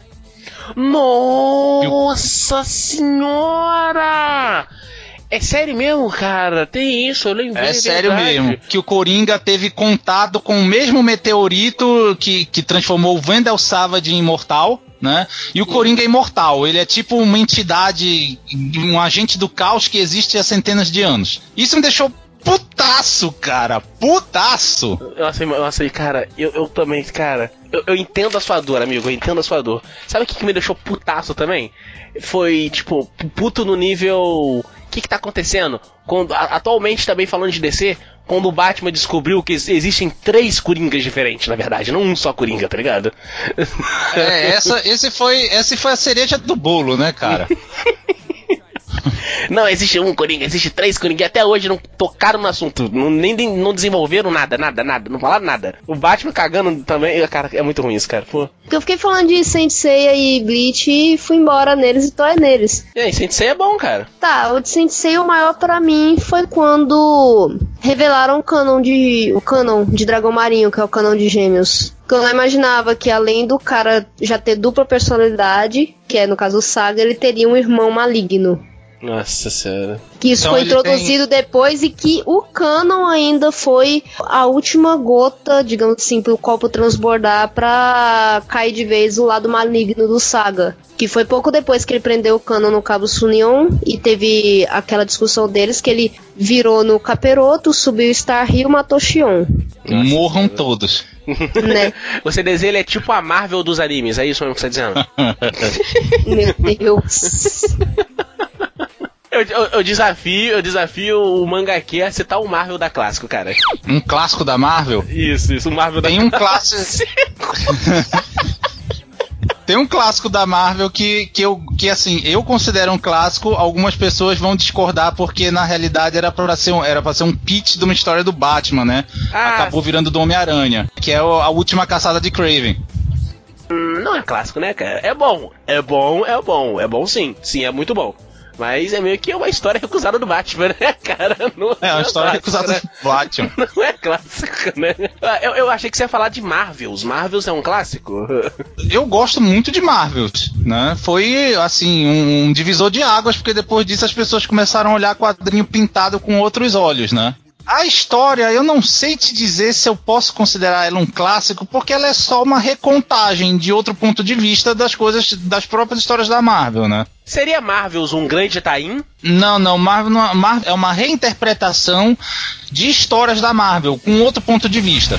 Nossa senhora! É sério mesmo, cara? Tem isso, eu lembrei. É sério mesmo. Que o Coringa teve contato com o mesmo meteorito que transformou o Vandal Savage em imortal, né? E o Coringa é imortal. Ele é tipo uma entidade, um agente do caos que existe há centenas de anos. Isso me deixou putaço, cara. Putaço. Nossa, cara, eu também, cara. Eu entendo a sua dor, amigo. Eu entendo a sua dor. Sabe o que me deixou putaço também? Foi, tipo, puto no nível... O que tá acontecendo? Atualmente, também falando de DC, quando o Batman descobriu que existem 3 Coringas diferentes, na verdade, não um só Coringa, tá ligado? Essa foi a cereja do bolo, né, cara? Não, existe um Coringa, existe 3 Coringa, e até hoje não tocaram no assunto, não desenvolveram nada, não falaram nada. O Batman cagando também, cara, é muito ruim isso, cara, pô. Porque eu fiquei falando de Saint Seiya e Bleach e fui embora neles e tô neles. E aí, Saint Seiya é bom, cara. Tá, o de Saint Seiya, o maior pra mim foi quando revelaram o canon de Dragão Marinho, que é o canon de Gêmeos. Porque eu não imaginava que além do cara já ter dupla personalidade, que é no caso o Saga, ele teria um irmão maligno. Nossa senhora. Que isso Então foi introduzido depois e que o canon ainda foi a última gota, digamos assim, pro copo transbordar pra cair de vez o lado maligno do Saga. Que foi pouco depois que ele prendeu o canon no Cabo Sunion e teve aquela discussão deles que ele virou no Caperoto, subiu Star Hill e matou Xion. Morram todos. Né? Você desenha, ele é tipo a Marvel dos animes, é isso mesmo que você tá dizendo? Meu Deus. Eu desafio o mangaka a citar o Marvel da Clássico, cara. Um clássico da Marvel? Isso, o Marvel da Tem um clássico. Tem um clássico da Marvel que assim, eu considero um clássico. Algumas pessoas vão discordar porque na realidade era pra ser um pitch de uma história do Batman, né? Acabou virando do Homem-Aranha, que é a última caçada de Kraven. Não é clássico, né, cara? É bom sim. Sim, é muito bom. Mas é meio que uma história recusada do Batman, né, cara? Não é uma história recusada do Batman. Não é clássico, né? Eu achei que você ia falar de Marvels. Marvels é um clássico? Eu gosto muito de Marvels, né? Foi, assim, um divisor de águas, porque depois disso as pessoas começaram a olhar quadrinho pintado com outros olhos, né? A história, eu não sei te dizer se eu posso considerar ela um clássico, porque ela é só uma recontagem de outro ponto de vista das coisas, das próprias histórias da Marvel, né? Seria Marvels um grande Taim? Não, Marvel é uma reinterpretação de histórias da Marvel, com outro ponto de vista.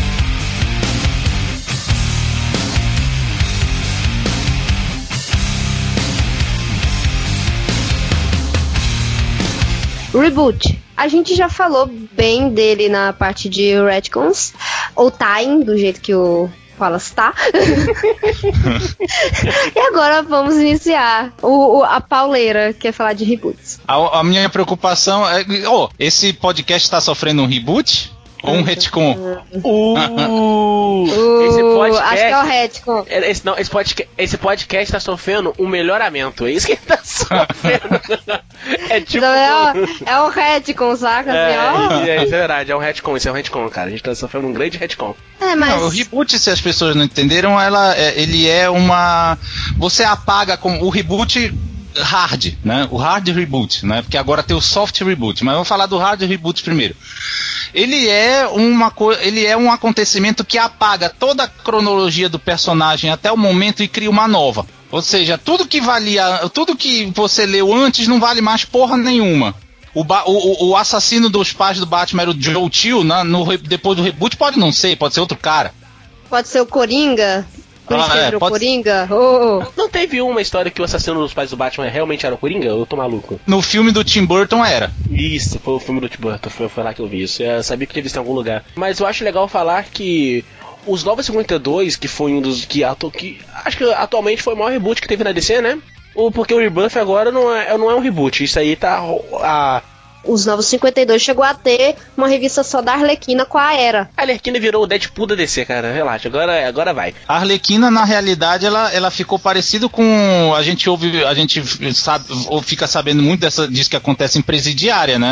Reboot. A gente já falou bem dele na parte de retcons, ou time, do jeito que o Wallace tá. E agora vamos iniciar a pauleira, que é falar de reboots. A minha preocupação é... esse podcast tá sofrendo um reboot? Ou um retcon? Esse podcast, acho que é o retcon. Esse podcast tá sofrendo um melhoramento. É isso que ele tá sofrendo. É tipo... É um retcon, saca? É verdade, é um retcon. Isso é um retcon, cara. A gente tá sofrendo um grande retcon. Mas... Não, o reboot, se as pessoas não entenderam, ele é uma... Você apaga com o reboot... hard, né? O hard reboot, né? Porque agora tem o soft reboot, mas eu vou falar do hard reboot primeiro. Ele é um acontecimento que apaga toda a cronologia do personagem até o momento e cria uma nova. Ou seja, tudo que você leu antes não vale mais porra nenhuma. O assassino dos pais do Batman era o Joe Chill, né? Depois do reboot pode não ser, pode ser outro cara. Pode ser o Coringa. Coringa. Não teve uma história que o assassino dos pais do Batman realmente era o Coringa? Eu tô maluco. No filme do Tim Burton era. Isso, foi o filme do Tim Burton. Foi lá que eu vi isso. Eu sabia que tinha visto em algum lugar. Mas eu acho legal falar que os 952, que foi um dos que acho que atualmente foi o maior reboot que teve na DC, né? Porque o Rebirth agora não é um reboot. Isso aí tá... Os 952 chegou a ter uma revista só da Arlequina com a Era. A Arlequina virou o Deadpool da DC, cara. Relaxa, agora vai. A Arlequina, na realidade, ela ficou parecido com... A gente sabe, ou fica sabendo muito disso que acontece em Presidiária, né?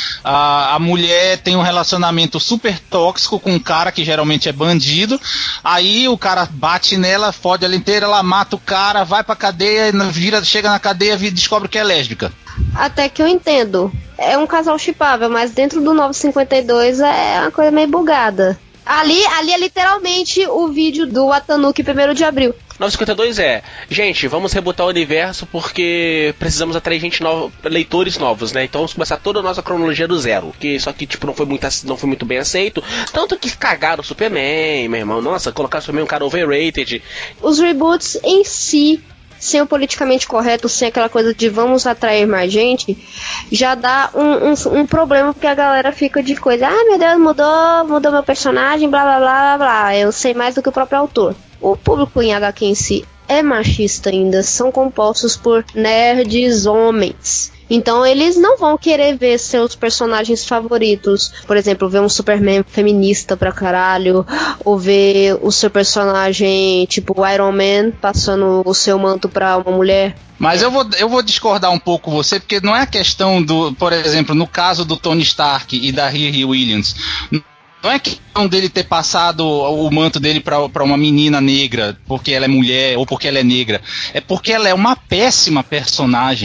A mulher tem um relacionamento super tóxico com um cara que geralmente é bandido. Aí o cara bate nela, fode ela inteira, ela mata o cara, vai pra cadeia, chega na cadeia e descobre que é lésbica. Até que eu entendo. É um casal shippável, mas dentro do 952 é uma coisa meio bugada. Ali é literalmente o vídeo do Atanuki 1º de abril. 952 gente, vamos rebootar o universo porque precisamos atrair leitores novos, né? Então vamos começar toda a nossa cronologia do zero. Só que tipo, não foi muito bem aceito. Tanto que cagaram o Superman, meu irmão. Nossa, colocar o Superman um cara overrated. Os reboots em si, sem o politicamente correto, sem aquela coisa de vamos atrair mais gente, já dá um problema, porque a galera fica de coisa, meu Deus, mudou meu personagem, blá blá blá blá, eu sei mais do que o próprio autor. O público em HQ em si é machista ainda, são compostos por nerds homens. Então eles não vão querer ver seus personagens favoritos, por exemplo, ver um Superman feminista pra caralho, ou ver o seu personagem tipo Iron Man passando o seu manto pra uma mulher. Mas eu vou discordar um pouco você, porque não é a questão do, por exemplo, no caso do Tony Stark e da Riri Williams, não é questão dele ter passado o manto dele pra uma menina negra porque ela é mulher ou porque ela é negra, é porque ela é uma péssima personagem.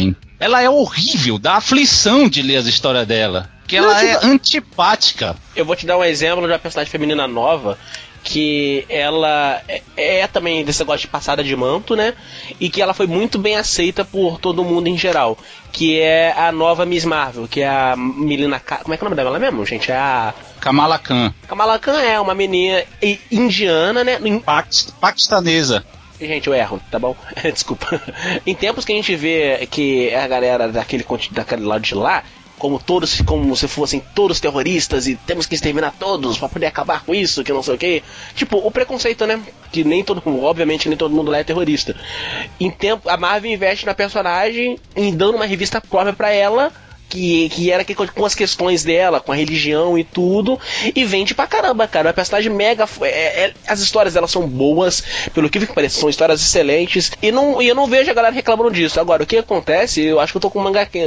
ela é horrível, dá aflição de ler as histórias dela. Porque ela é antipática. Eu vou te dar um exemplo de uma personagem feminina nova, que ela é também desse negócio de passada de manto, né? E que ela foi muito bem aceita por todo mundo em geral. Que é a nova Miss Marvel, que é a Melina... Como é que é o nome dela mesmo, gente? É a... Kamala Khan. Kamala Khan é uma menina indiana, né? Paquistanesa. Gente, eu erro, tá bom? Desculpa. Em tempos que a gente vê que a galera daquele lado de lá, como se fossem todos terroristas e temos que exterminar todos pra poder acabar com isso, que não sei o que. Tipo, o preconceito, né? Que obviamente nem todo mundo lá é terrorista. A Marvel investe na personagem e dando uma revista própria pra ela, que era com as questões dela, com a religião e tudo, e vende pra caramba, cara. A personagem mega... as histórias dela são boas, pelo que parece, são histórias excelentes, e eu não vejo a galera reclamando disso. Agora, o que acontece, eu acho que eu tô com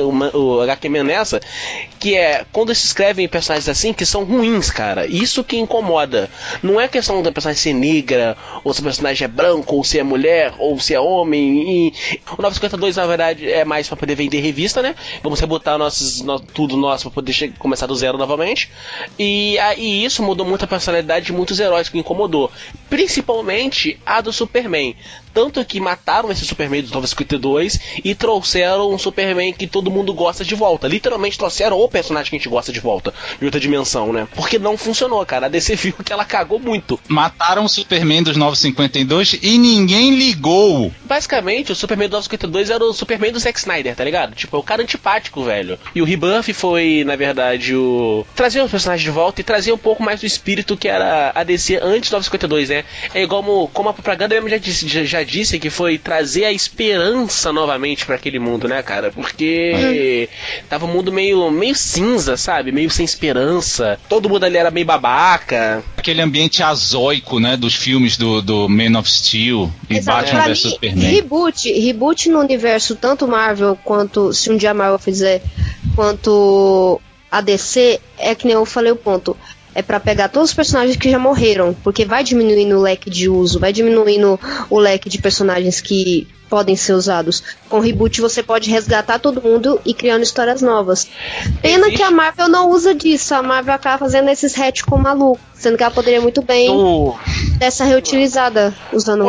o HQ Man nessa, que é quando se escrevem personagens assim, que são ruins, cara. Isso que incomoda. Não é questão da personagem ser negra, ou se o personagem é branco, ou se é mulher, ou se é homem. O 952, na verdade, é mais pra poder vender revista, né? Vamos rebotar tudo nosso pra poder começar do zero novamente. E isso mudou muito a personalidade de muitos heróis, que incomodou. Principalmente a do Superman. Tanto que mataram esse Superman do 952 e trouxeram um Superman que todo mundo gosta de volta. Literalmente trouxeram o personagem que a gente gosta de volta, de outra dimensão, né? Porque não funcionou, cara. A DC viu que ela cagou muito. Mataram o Superman dos 952 e ninguém ligou. Basicamente, o Superman do 952 era o Superman do Zack Snyder, tá ligado? Tipo, é o cara antipático, velho. E o Rebuff foi, na verdade, trazer os personagens de volta e trazer um pouco mais do espírito que era a DC antes do 952, né? É igual como a propaganda mesmo já disse que foi trazer a esperança novamente pra aquele mundo, né, cara? Porque tava um mundo meio cinza, sabe? Meio sem esperança. Todo mundo ali era meio babaca. Aquele ambiente azóico, né, dos filmes do Man of Steel e Batman vs Superman. Reboot no universo, tanto Marvel quanto, se um dia a Marvel fizer, quanto a DC, é que nem eu falei o ponto. É pra pegar todos os personagens que já morreram, porque vai diminuindo o leque de uso, vai diminuindo o leque de personagens que podem ser usados. Com o reboot você pode resgatar todo mundo e criando histórias novas. Pena que a Marvel não usa disso, a Marvel acaba fazendo esses retcon maluco, sendo que ela poderia muito bem dessa reutilizada usando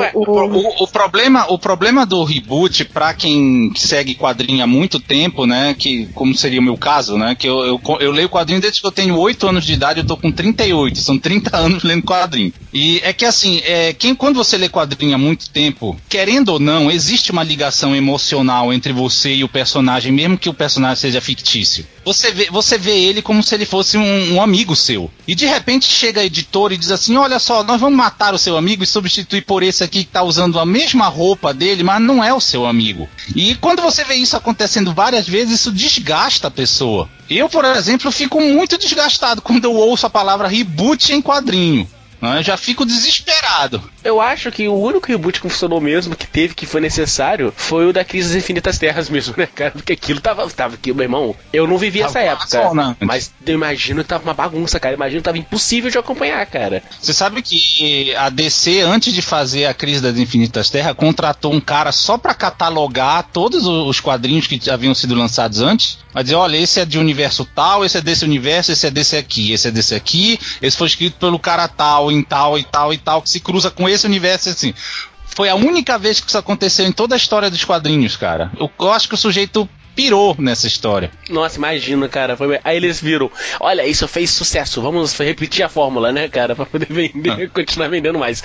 o problema do reboot, pra quem segue quadrinho há muito tempo, né, que como seria o meu caso, né, que eu leio quadrinho desde que eu tenho 8 anos de idade, eu tô com 38, são 30 anos lendo quadrinho. E é que assim, quando você lê quadrinho há muito tempo, querendo ou não, existe uma ligação emocional entre você e o personagem, mesmo que o personagem seja fictício. Você vê ele como se ele fosse um amigo seu. E de repente chega a editora e diz assim, olha só, nós vamos matar o seu amigo e substituir por esse aqui que tá usando a mesma roupa dele, mas não é o seu amigo. E quando você vê isso acontecendo várias vezes, isso desgasta a pessoa. Eu, por exemplo, fico muito desgastado quando eu ouço a palavra reboot em quadrinho. Eu já fico desesperado. Eu acho que o único reboot que funcionou mesmo, que foi necessário, foi o da Crise das Infinitas Terras mesmo, né, cara? Porque aquilo tava aqui, meu irmão. Eu não vivi essa época, mas eu imagino que tava uma bagunça, cara. Eu imagino que tava impossível de acompanhar, cara. Você sabe que a DC, antes de fazer a Crise das Infinitas Terras, contratou um cara só pra catalogar todos os quadrinhos que haviam sido lançados antes. Vai dizer, olha, esse é de universo tal, esse é desse universo, esse é desse aqui, esse é desse aqui, esse foi escrito pelo cara tal, em tal e tal e tal, que se cruza com esse universo, assim. Foi a única vez que isso aconteceu em toda a história dos quadrinhos, cara. Eu acho que o sujeito pirou nessa história. Nossa, imagina, cara. Aí eles viram, olha, isso fez sucesso, vamos repetir a fórmula, né, cara, pra poder vender, continuar vendendo mais.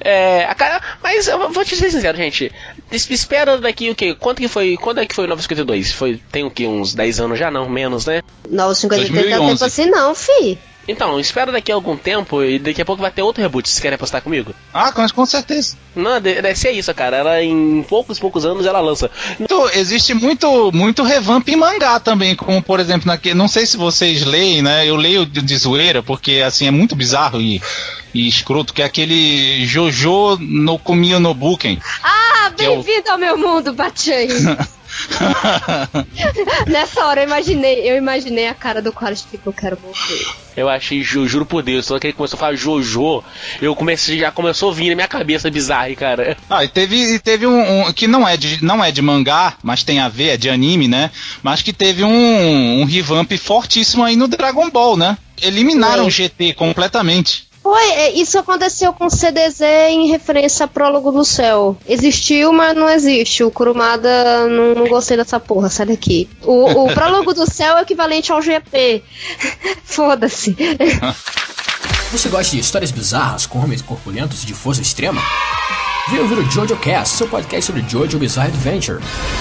Mas eu vou te ser sincero, gente. Espera daqui o quê? Quando é que foi o 952? Tem o quê? Uns 10 anos já? Não, menos, né? 952 tá tempo assim não, fi. Então, espera daqui a algum tempo e daqui a pouco vai ter outro reboot. Vocês querem apostar comigo? Ah, com certeza. Não, deve ser isso, cara. Ela em poucos anos ela lança. Então, existe muito revamp em mangá também, como por exemplo, não sei se vocês leem, né? Eu leio de zoeira, porque assim, é muito bizarro e escroto, que é aquele Jojo no Kumio no Buken. Ah, bem-vindo ao meu mundo, Bachan. Nessa hora eu imaginei a cara do Quaritch, tipo, eu quero morrer. Eu achei, juro por Deus, só que ele começou a falar Jojo, já começou a vir na minha cabeça bizarro, cara. E teve um que não é de mangá, mas tem a ver, é de anime, né? Mas que teve um revamp fortíssimo aí no Dragon Ball, né? Eliminaram o GT completamente. Isso aconteceu com o CDZ em referência a Prólogo do Céu. Existiu, mas não existe. O Kurumada, não gostei dessa porra, sai daqui. O Prólogo do Céu é equivalente ao GP. Foda-se. Você gosta de histórias bizarras com homens corpulentos e de força extrema? Venha ouvir o Jojo Cast, seu podcast sobre Jojo Bizarre Adventure.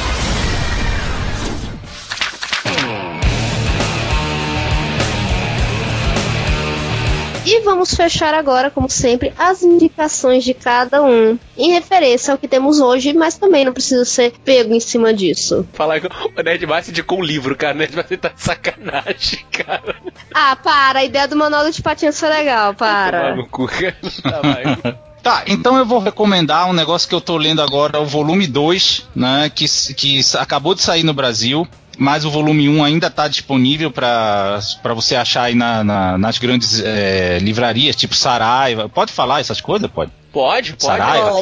E vamos fechar agora, como sempre, as indicações de cada um, em referência ao que temos hoje, mas também não precisa ser pego em cima disso. Falar que o Nerd Master indicou um livro, cara. O Nerd Master tá de sacanagem, cara. Para, a ideia do manual de patinhas foi legal, para. Tomar no cu, cara. Tá, vai. Tá, então eu vou recomendar um negócio que eu tô lendo agora, o volume 2, né, que acabou de sair no Brasil. Mas o volume 1 ainda está disponível para você achar aí nas grandes livrarias, tipo Saraiva. Pode falar essas coisas? Pode. Saraiva.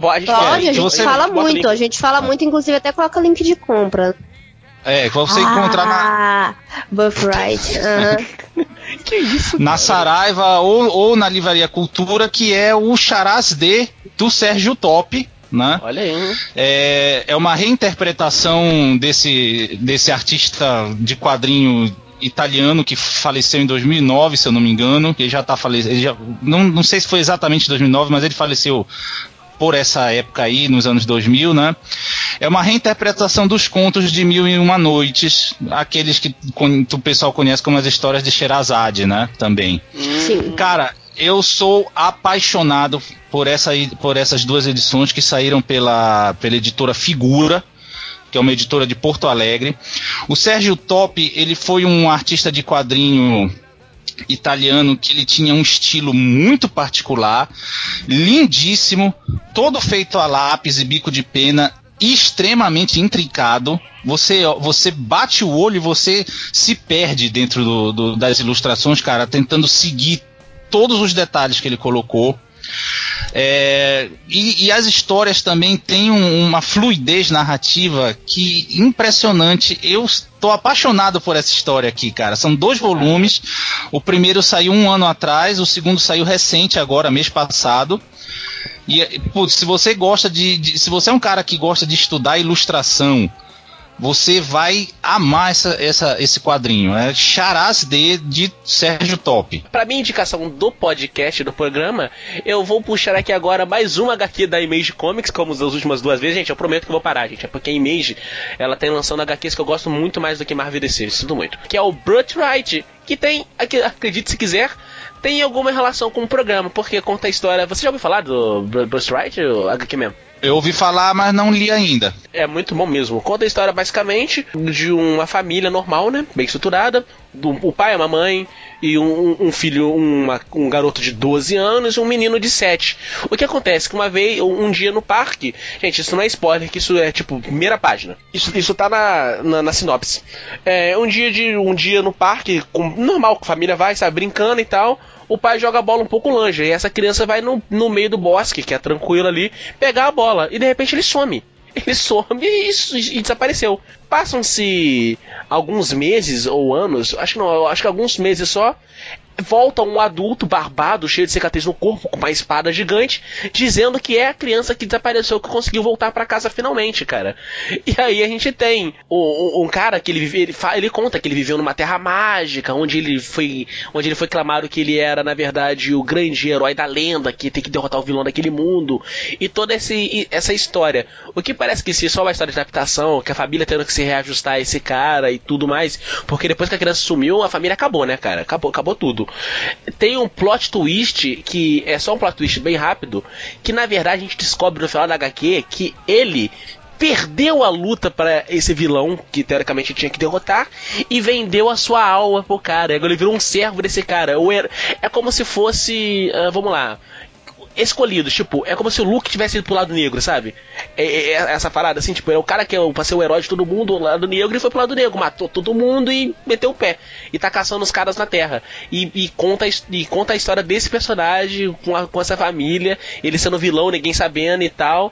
A gente fala muito, inclusive até coloca link de compra. Você encontrar na... Birthright. Que isso? Na Saraiva ou na Livraria Cultura, que é o Charás D do Sérgio Top. Né? Olha aí. É uma reinterpretação desse artista de quadrinho italiano que faleceu em 2009, se eu não me engano. Ele já está falecido. Não sei se foi exatamente 2009, mas ele faleceu por essa época aí, nos anos 2000, né? É uma reinterpretação dos contos de Mil e Uma Noites, aqueles que o pessoal conhece como as histórias de Sherazade, né? Também. Sim. Cara, eu sou apaixonado por essas duas edições que saíram pela editora Figura, que é uma editora de Porto Alegre. O Sérgio Top, ele foi um artista de quadrinho italiano que ele tinha um estilo muito particular, lindíssimo, todo feito a lápis e bico de pena, extremamente intricado. Você bate o olho e você se perde dentro das ilustrações, cara, tentando seguir todos os detalhes que ele colocou. E as histórias também têm uma fluidez narrativa que impressionante. Eu estou apaixonado por essa história aqui, cara. São 2 volumes. O primeiro saiu 1 ano atrás, o segundo saiu recente agora, mês passado. E se você gosta se você é um cara que gosta de estudar ilustração, você vai amar esse quadrinho. É Charás D de Sérgio Top. Pra minha indicação do podcast, do programa, eu vou puxar aqui agora mais uma HQ da Image Comics, como as últimas 2 vezes. Gente, eu prometo que eu vou parar, gente. É porque a Image, ela tem lançando HQs que eu gosto muito mais do que Marvel e DC, sinto muito. Que é o Birthright, que tem, acredite se quiser, tem alguma relação com o programa, porque conta a história... Você já ouviu falar do Birthright, o HQ mesmo? Eu ouvi falar, mas não li ainda. É muito bom mesmo. Conta a história basicamente de uma família normal, né? Bem estruturada. O pai, a mamãe e um filho, um garoto de 12 anos e um menino de 7. O que acontece? Que um dia no parque... Gente, isso não é spoiler, que isso é tipo primeira página. Isso tá na sinopse. Um dia no parque, normal, a família vai, sabe, brincando e tal... O pai joga a bola um pouco longe, e essa criança vai no meio do bosque, que é tranquilo ali, pegar a bola, e de repente ele some. Ele some e desapareceu. Passam-se alguns meses ou anos, acho que alguns meses só. Volta um adulto barbado, cheio de cicatriz no corpo, com uma espada gigante, dizendo que é a criança que desapareceu, que conseguiu voltar pra casa finalmente, cara. E aí a gente tem um cara que ele conta que ele viveu numa terra mágica, onde ele foi clamado que ele era, na verdade, o grande herói da lenda, que tem que derrotar o vilão daquele mundo, e toda essa história. O que parece que só uma história de adaptação, que a família tendo que se reajustar a esse cara e tudo mais, porque depois que a criança sumiu, a família acabou, né, cara? Acabou tudo. Tem um plot twist, que é só um plot twist bem rápido, que na verdade a gente descobre no final da HQ que ele perdeu a luta para esse vilão que teoricamente tinha que derrotar e vendeu a sua alma pro cara. Agora ele virou um servo desse cara. É como se fosse, vamos lá, escolhidos, tipo, é como se o Luke tivesse ido pro lado negro, sabe? Essa parada, assim, tipo, é o cara que é pra ser o herói de todo mundo, o lado negro, e foi pro lado negro, matou todo mundo e meteu o pé. E tá caçando os caras na Terra. E conta a história desse personagem com essa família, ele sendo vilão, ninguém sabendo e tal.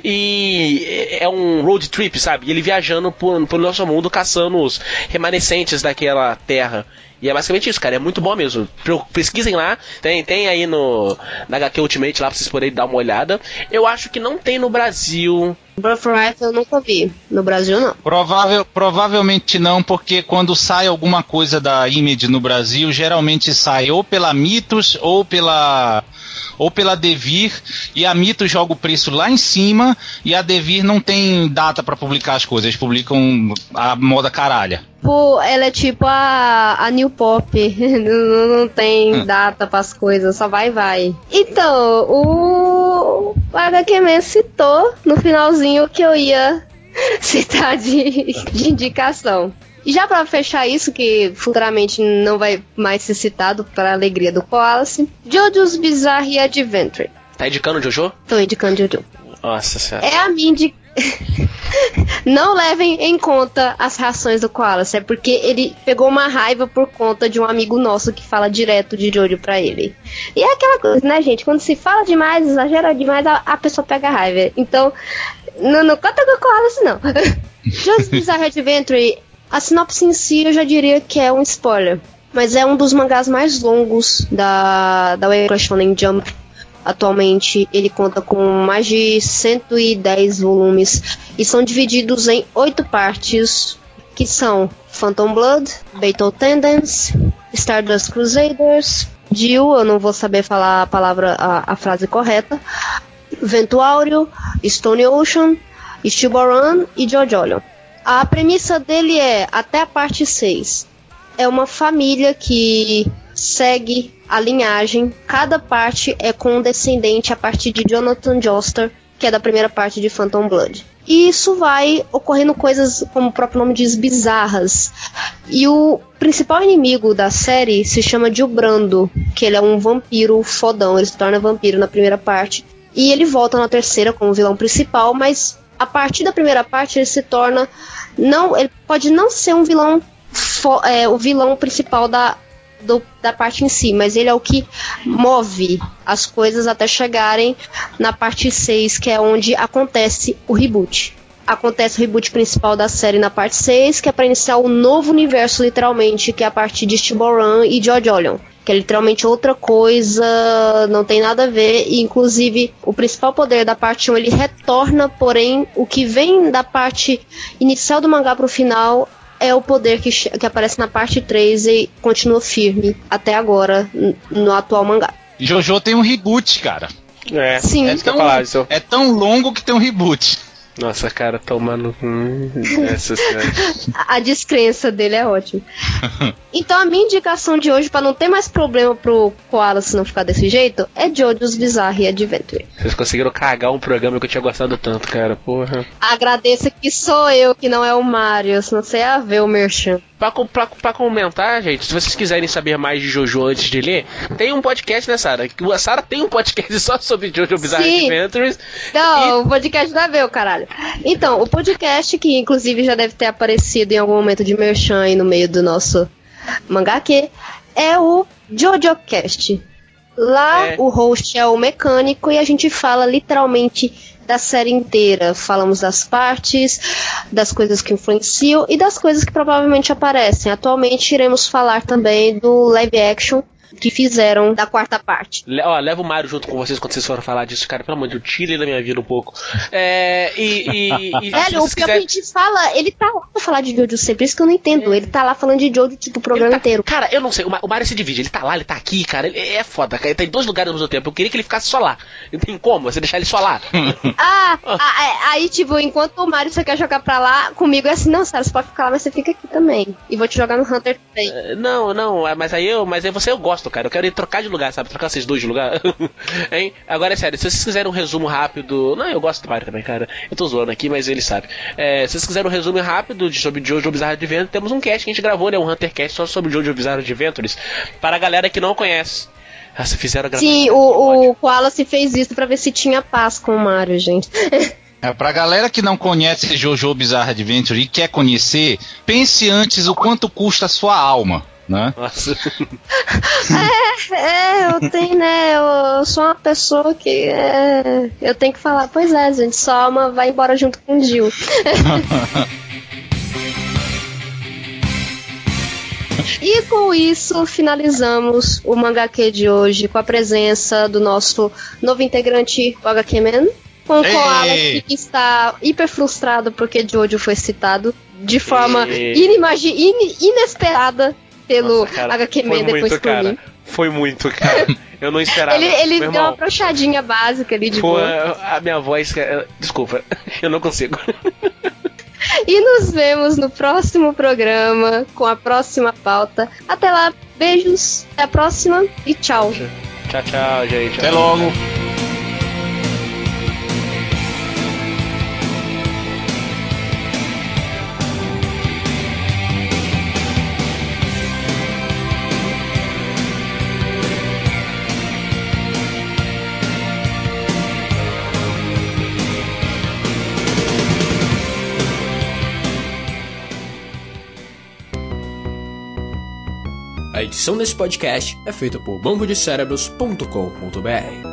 E é um road trip, sabe? E ele viajando pro nosso mundo, caçando os remanescentes daquela Terra. E é basicamente isso, cara, é muito bom mesmo. Pesquisem lá, tem aí na HQ Ultimate lá pra vocês poderem dar uma olhada. Eu acho que não tem no Brasil. Birthright eu nunca vi, no Brasil não. Provavelmente não, porque quando sai alguma coisa da Image no Brasil, geralmente sai ou pela Mitos ou pela Devir, e a Mitos joga o preço lá em cima, e a Devir não tem data pra publicar as coisas, eles publicam a moda caralha. Pô, ela é tipo a New Pop, não tem data pras coisas, só vai. Então, o HQ Man citou no finalzinho que eu ia citar de indicação. E já pra fechar isso, que futuramente não vai mais ser citado para a alegria do Wallace, JoJo's Bizarre Adventure. Tá indicando o Jojo? Tô indicando Jojo. Nossa senhora. É a minha Não levem em conta as reações do Wallace, é porque ele pegou uma raiva por conta de um amigo nosso que fala direto de Jojo pra ele. E é aquela coisa, né, gente? Quando se fala demais, exagera demais, a pessoa pega raiva. Então, não conta com o Wallace, não. JoJo's Bizarre Adventure, a sinopse em si eu já diria que é um spoiler, mas é um dos mangás mais longos da Weekly Shonen Jump. Atualmente ele conta com mais de 110 volumes e são divididos em 8 partes, que são Phantom Blood, Battle Tendance, Stardust Crusaders, Jill, eu não vou saber falar a frase correta, Vento Áureo, Stone Ocean, Steel Run e Jojolion. A premissa dele é, até a parte 6, é uma família que segue a linhagem. Cada parte é com um descendente a partir de Jonathan Joestar, que é da primeira parte de Phantom Blood. E isso vai ocorrendo coisas, como o próprio nome diz, bizarras. E o principal inimigo da série se chama Gilbrando, que ele é um vampiro fodão, ele se torna vampiro na primeira parte. E ele volta na terceira como vilão principal, mas a partir da primeira parte ele se torna... ele pode não ser um vilão, o vilão principal da parte em si, mas ele é o que move as coisas até chegarem na parte 6, que é onde acontece o reboot. Acontece o reboot principal da série na parte 6, que é para iniciar um novo universo, literalmente, que é a partir de Steel Run e Jojolion, que é literalmente outra coisa, não tem nada a ver, e inclusive o principal poder da parte 1 ele retorna, porém o que vem da parte inicial do mangá pro final é o poder que aparece na parte 3 e continua firme até agora no atual mangá. Jojo tem um reboot, cara. Sim. É tão longo que tem um reboot. Nossa, cara, tomando... Essa senhora. A descrença dele é ótima. Então a minha indicação de hoje, pra não ter mais problema pro Koala se não ficar desse jeito, é JoJo's Bizarre Adventure. Vocês conseguiram cagar um programa que eu tinha gostado tanto, cara, porra. Agradeço que sou eu, que não é o Mario, senão você ia ver o merchan. Pra comentar, gente, se vocês quiserem saber mais de Jojo antes de ler, tem um podcast, né, Sarah? A Sarah tem um podcast só sobre JoJo Bizarre Adventures. Não, o podcast não é meu, caralho. Então, o podcast, que inclusive já deve ter aparecido em algum momento de merchan aí no meio do nosso mangá-que, é o JoJoCast. Lá o host é o Mecânico e a gente fala literalmente da série inteira. Falamos das partes, das coisas que influenciam e das coisas que provavelmente aparecem. Atualmente iremos falar também do live action que fizeram da quarta parte. Leva o Mario junto com vocês quando vocês forem falar disso, cara. Pelo amor de Deus, tira ele da minha vida um pouco. Velho, o que a gente fala, ele tá lá pra falar de Jojo sempre, isso que eu não entendo. Ele tá lá falando de Jojo, tipo, o programa inteiro. Cara, eu não sei, o Mario se divide, ele tá lá, ele tá aqui, cara, ele é foda, cara, ele tá em 2 lugares ao mesmo tempo. Eu queria que ele ficasse só lá. Não tem como você deixar ele só lá. Aí, tipo, enquanto o Mario você quer jogar pra lá, comigo é assim, não, Sarah, você pode ficar lá, mas você fica aqui também. E vou te jogar no Hunter também. Mas aí você eu gosto, cara. Eu quero ir trocar de lugar, sabe? Trocar vocês dois de lugar. Hein? Agora é sério, se vocês quiserem um resumo rápido. Não, eu gosto do Mario também, cara. Eu tô zoando aqui, mas ele sabe. Se vocês quiserem um resumo rápido sobre Jojo Bizarre Adventures, temos um cast que a gente gravou, né? Um Huntercast só sobre Jojo Bizarre Adventures. Para a galera que não conhece. Nossa, fizeram a Sim, o Koala se fez isso pra ver se tinha paz com o Mario, gente. Pra galera que não conhece Jojo Bizarre Adventure e quer conhecer, pense antes o quanto custa a sua alma, né? Nossa. Eu tenho, né? Eu sou uma pessoa que. Eu tenho que falar, pois é, gente, sua alma vai embora junto com o Gil. E com isso, finalizamos o Mangaque de hoje com a presença do nosso novo integrante, o HQ Man, com o Koala, que está hiper frustrado porque Jojo foi citado de forma inesperada pelo Nossa, cara, HQ Man depois por mim. Foi muito, cara. Eu não esperava. Ele Meu deu irmão, uma brochadinha básica ali de boa. a minha voz... Desculpa, eu não consigo. E nos vemos no próximo programa com a próxima pauta. Até lá, beijos, até a próxima e tchau. Tchau, tchau, gente. Até logo. A edição desse podcast é feita por bambodecerebros.com.br.